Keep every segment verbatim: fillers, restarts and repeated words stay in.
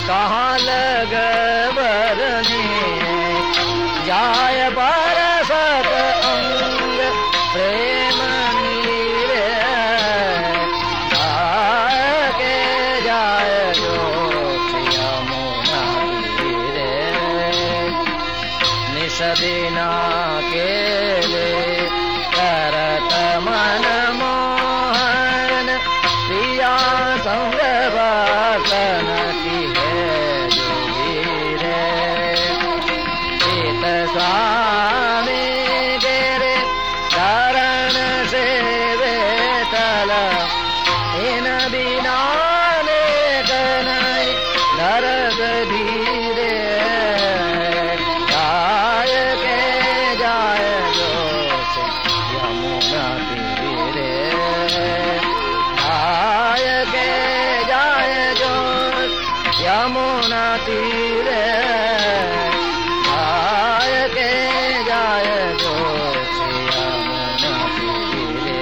कहाँ लग बरनी जाय परसत अंग प्रेम नीरे के जाय जो यमुना तीरे निस दिना के ले करत मन मोहन प्रिया संग बसन की है जोगीरे चित स्वामी गेरे चरण से बेतल इन बिना लेख नहीं दर्द धीरे जाय के जाय जो यमुना तीरे जाय के जाय जो यमुना तीरे जाय के जाय जो यमुना तीरे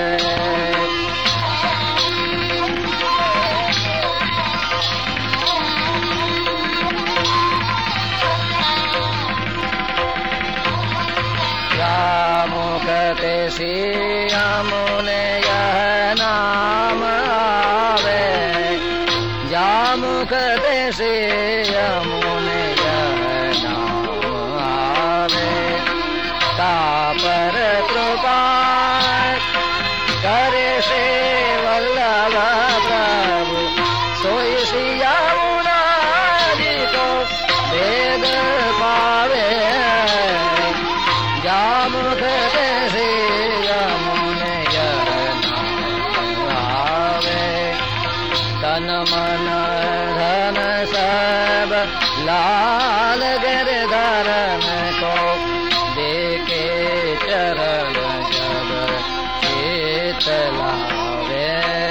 मुखते श्यामुने यह नाम आवे जा मुखते श्यामुने यह नाम आवे तापर कृपा करे से वल्लभ प्रभु सोई श्यामुना जी को वेद पावे जा मुखते श्यामुने यह नाम आवे तन मन धन सब लाल गिरधरन को देखे चरण जब चित लावे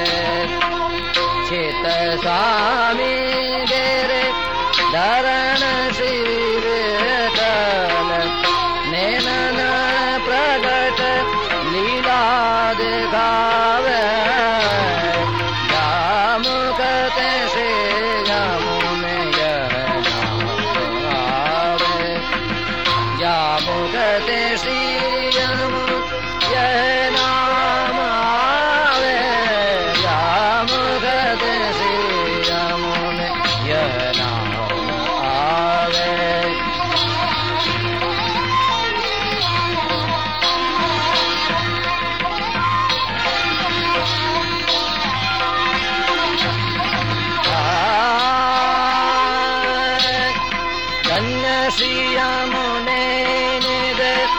चित स्वामी गिरे धरण शिव तल नैनन प्रगट लीला दिखावे जा मुखते श्यामुने यह नाम आवे जा मुखते श्यामुने यह नाम आवे जा मुखते श्यामुने यह नाम आवे श्यामुने निज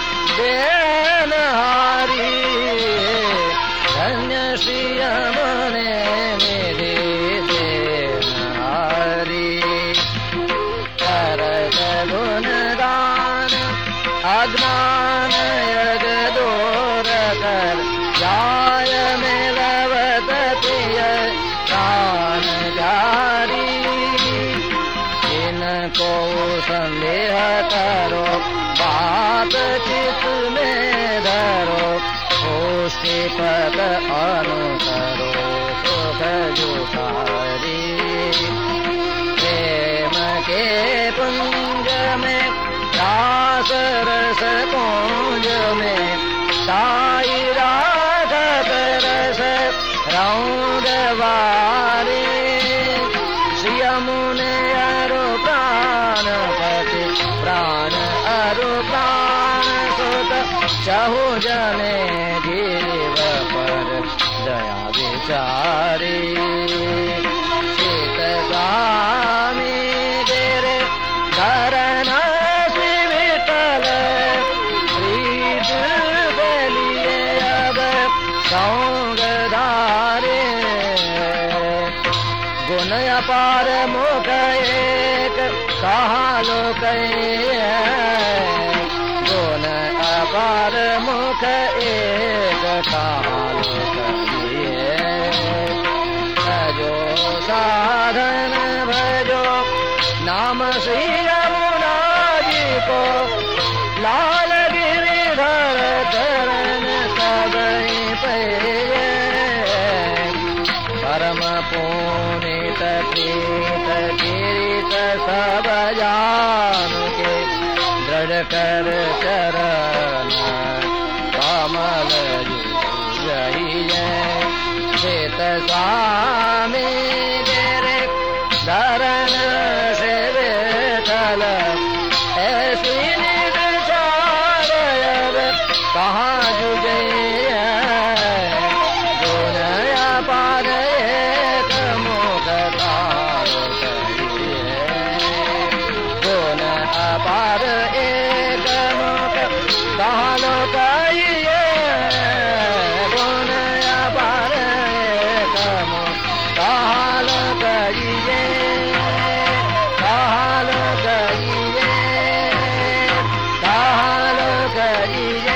देनहारी धन्य श्यामुने निज देनहारी करत गुणगान अज्ञान यग दूर कर जाय मिलवत प्रिय प्राण जारी इनको संदेह करो बात चित में धरो उसके पद अनुसरो सुख जुटारी प्रेम के पुंज में रास रस कुंज में साई राधक रस रौद वारे श्यामुने अरु प्राण पति प्राण अरु प्राण सुत चहु जने जीव पर दया विचारी चित स्वामी गिरे धरण विठल प्रीत बलिए अब सौंग धारे गुण अपार मुख एक कहाँ लोक गुण अपार मुख एक कहाँ लोक भजो साधन भजो नाम श्री यमुना जी को लाल गिरिधर चरण सबई पे परम पुनीत प्रीत गिरि सब जान के दृढ़ कर चरण कमल जइए श्वेत स्वामी तेरे धरण से विठल ऐसी निज छाड़ कहाँ जुगे गुण अपार एक मुख तार कहिए गुण अपार एक मुख तार कहिए गुण अपार एक मुख तार कहिए तार कहिए तार कहिए